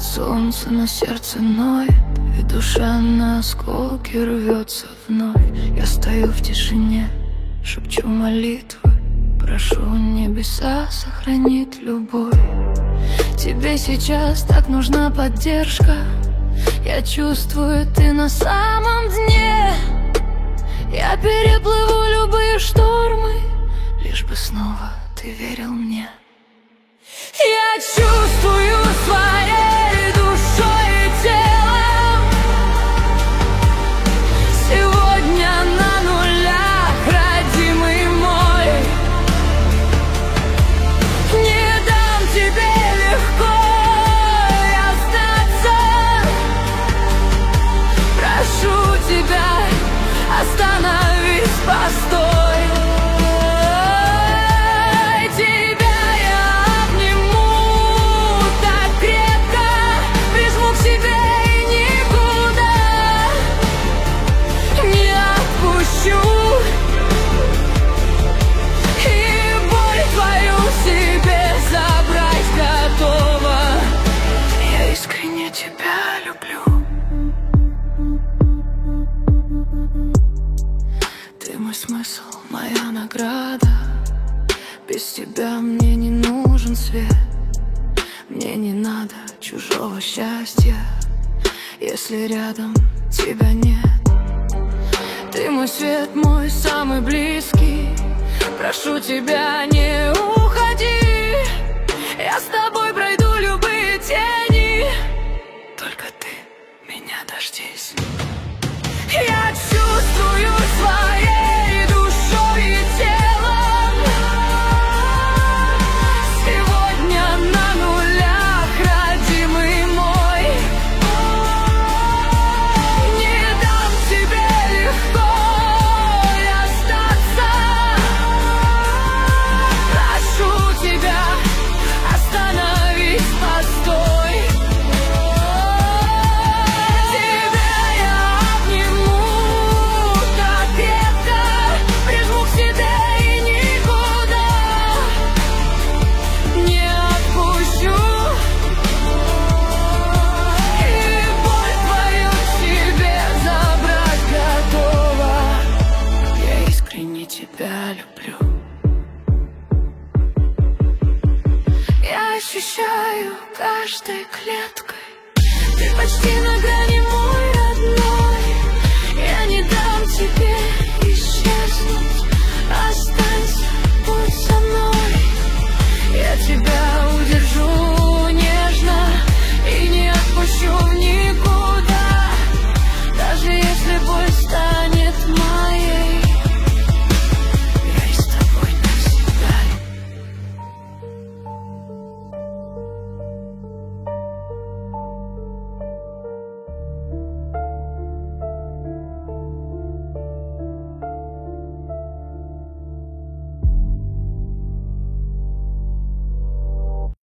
Солнце на сердце ноет, и душа на осколки рвется вновь. Я стою в тишине, шепчу молитвы, прошу небеса сохранить любовь. Тебе сейчас так нужна поддержка, я чувствую, ты на самом дне. Я переплыву любые штормы, лишь бы снова ты верил мне. Я чувствую своей душой и телом, сегодня на нулях, родимый мой. Не дам тебе легко остаться, прошу тебя, остановись, постой. Тебя люблю. Ты мой смысл, моя награда. Без тебя мне не нужен свет. Мне не надо чужого счастья, если рядом тебя нет. Ты мой свет, мой самый близкий. Прошу тебя, не уходи. Я с тобой пройду любые тени, только ты меня дождись. Я чувствую своей душой и телом, сегодня на нулях, родимый мой. Не дам тебе легко остаться, прошу тебя, остановись, постой. Тебя люблю. Я ощущаю каждой клеткой, ты почти на грани, мой родной. Я не дам тебе исчезнуть.